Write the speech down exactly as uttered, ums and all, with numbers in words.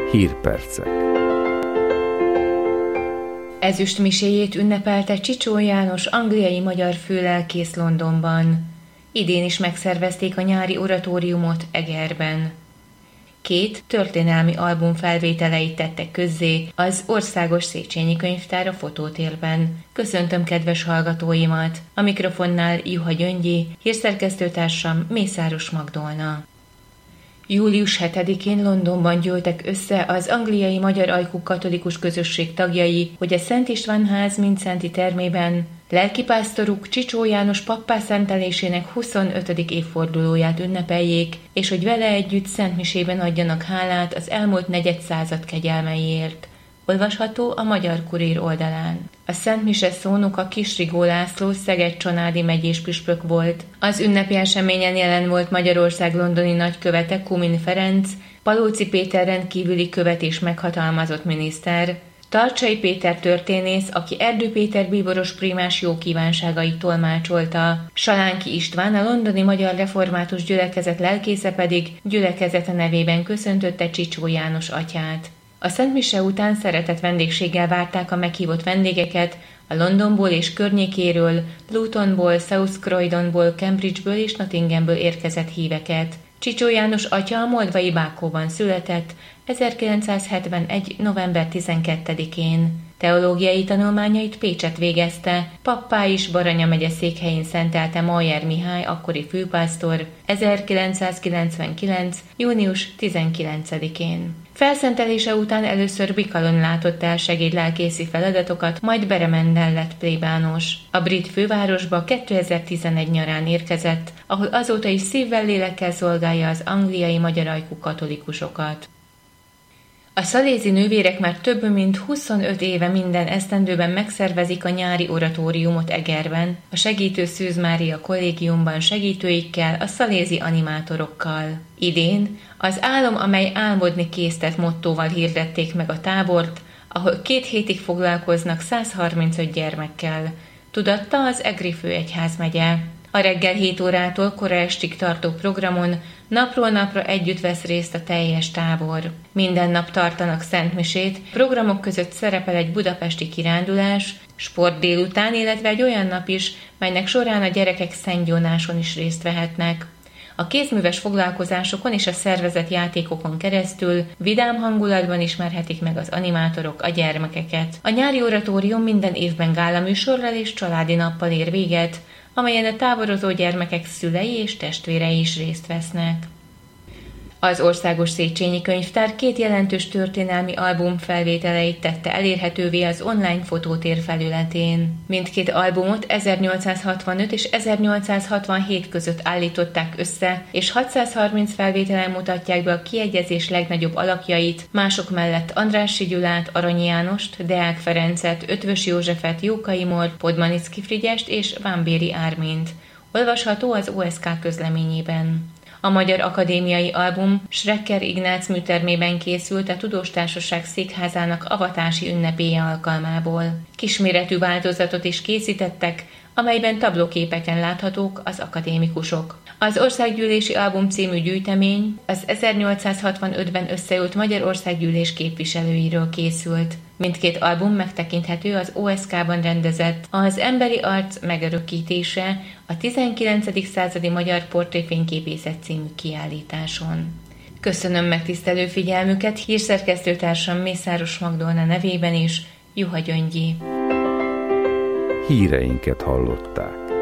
Hírpercek. Ezüstmiséjét ünnepelte Csicsó János angliai magyar főlelkész Londonban. Idén is megszervezték a nyári oratóriumot Egerben. Két történelmi album felvételeit tettek közzé az Országos Széchenyi Könyvtár a Fotótérben. Köszöntöm kedves hallgatóimat! A mikrofonnál Juha Gyöngyi, hírszerkesztőtársam Mészáros Magdolna. július hetedikén Londonban gyűltek össze az angliai magyar ajkú katolikus közösség tagjai, hogy a Szent István ház Mindszenty termében lelkipásztoruk Csicsó János pappá szentelésének huszonötödik évfordulóját ünnepeljék, és hogy vele együtt szentmisében adjanak hálát az elmúlt negyedszázad kegyelmeiért. Olvasható a Magyar Kurír oldalán. A szentmise szónoka Kisrigó László Szeged-Csanádi megyés püspök volt. Az ünnepi eseményen jelen volt Magyarország londoni nagykövete Kumin Ferenc, Palóci Péter rendkívüli követ és meghatalmazott miniszter, Tarcsai Péter történész, aki Erdő Péter bíboros prímás jó kívánságait tolmácsolta, Salánki István, a londoni magyar református gyülekezet lelkésze pedig gyülekezete nevében köszöntötte Csicsó János atyát. A szentmise után szeretett vendégséggel várták a meghívott vendégeket a Londonból és környékéről, Lutonból, South Croydonból, Cambridgeből és Nottinghamből érkezett híveket. Csicsó János atya a moldvai Bákóban született ezerkilencszázhetvenegy. november tizenkettedikén. Teológiai tanulmányait Pécsett végezte, pappá is Baranya megye székhelyén szentelte Mayer Mihály akkori főpásztor ezerkilencszázkilencvenkilenc. június tizenkilencedikén. Felszentelése után először Bicalon látott el segédlelkészi feladatokat, majd Beremenden lett plébános. A brit fővárosba kétezer-tizenegy nyarán érkezett, ahol azóta is szívvel lélekkel szolgálja az angliai magyar ajkú katolikusokat. A szalézi nővérek már több mint huszonöt éve minden esztendőben megszervezik a nyári oratóriumot Egerben, a Segítő Szűz Mária kollégiumban segítőikkel, a szalézi animátorokkal. Idén az álom, amely álmodni késztet mottóval hirdették meg a tábort, ahol két hétig foglalkoznak százharmincöt gyermekkel, tudatta az Egri főegyházmegye. A reggel hét órától kora estig tartó programon napról napra együtt vesz részt a teljes tábor. Minden nap tartanak szentmisét, programok között szerepel egy budapesti kirándulás, sport délután, illetve egy olyan nap is, melynek során a gyerekek szentgyónáson is részt vehetnek. A kézműves foglalkozásokon és a szervezett játékokon keresztül vidám hangulatban ismerhetik meg az animátorok a gyermekeket. A nyári oratórium minden évben gálaműsorral és családi nappal ér véget, amelyen a táborozó gyermekek szülei és testvérei is részt vesznek. Az Országos Széchenyi Könyvtár két jelentős történelmi album felvételeit tette elérhetővé az online fotótér felületén. Mindkét albumot ezernyolcszázhatvanöt és ezernyolcszázhatvanhét között állították össze, és hatszázharminc felvételen mutatják be a kiegyezés legnagyobb alakjait, mások mellett Andrássy Gyulát, Arany Jánost, Deák Ferencet, Ötvös Józsefet, Jókai Mort, Podmanicki Frigyest és Vámbéry Ármint. Olvasható az o es ká közleményében. A Magyar Akadémiai Album Schrecker Ignác műtermében készült a Tudós Társaság székházának avatási ünnepéje alkalmából. Kisméretű változatot is készítettek, amelyben tablóképeken láthatók az akadémikusok. Az Országgyűlési Album című gyűjtemény az ezernyolcszázhatvanötben összeült Magyarországgyűlés képviselőiről készült. Mindkét album megtekinthető az o es ká-ban rendezett Az emberi arc megörökítése, a tizenkilencedik századi magyar portréfényképészet című kiállításon. Köszönöm megtisztelő figyelmüket, hírszerkesztőtársam Mészáros Magdolna nevében is, Juha Gyöngyi. Híreinket hallották.